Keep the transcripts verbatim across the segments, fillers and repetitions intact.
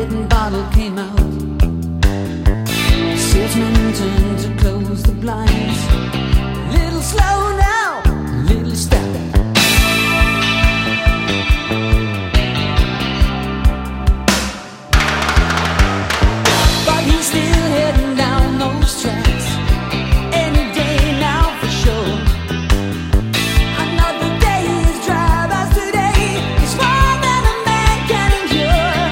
red bottle came out. The salesman turned to close the blinds. Little slow now, little step. But he's still heading down those tracks. Any day now for sure. Another day's drive as today is more than a man can endure.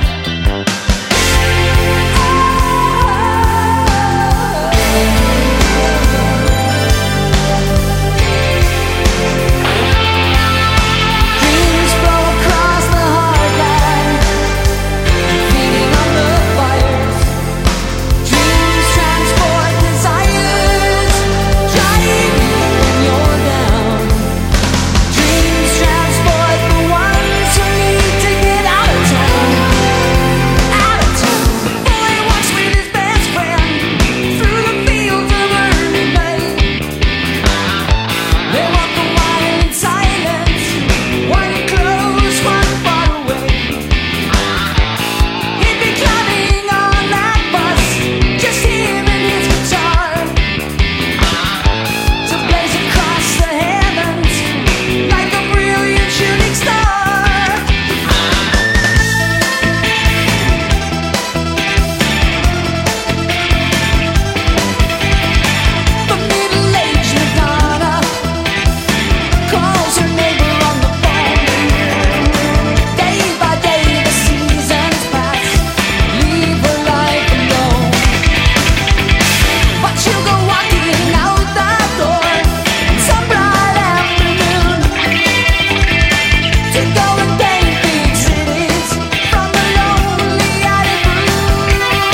Dreams flow across the heartland, feeding on the fires. Dreams transport desires, driving when you're down. Dreams transport the ones who need to get out of town. Out of town. Boy walks with his best friend through the fields of early May. They walk a while in silence, one close, one far away. He'd be climbing on that bus, just him and his guitar, to blaze across the heavens like a brilliant shooting star. The middle-aged Madonna calls her neighbor on the phone. Day by day the seasons pass, leave her life alone. But she'll go walking out that door some bright afternoon to go and paint big cities from the lonely attic room.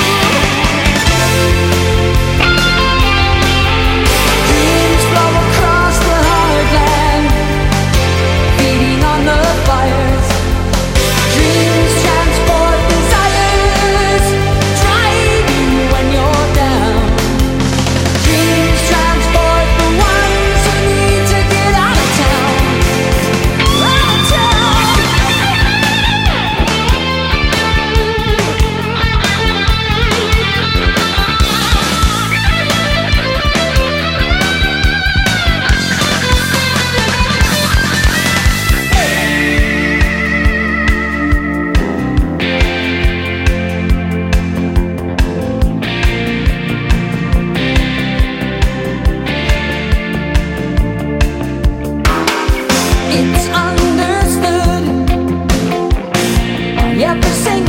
Dreams flow across the heartland, feeding on the fires. Dreams transport desires, driving when you're down. Dreams transport the ones who need to get out of town. Out of town. It's understood. Yeah, for say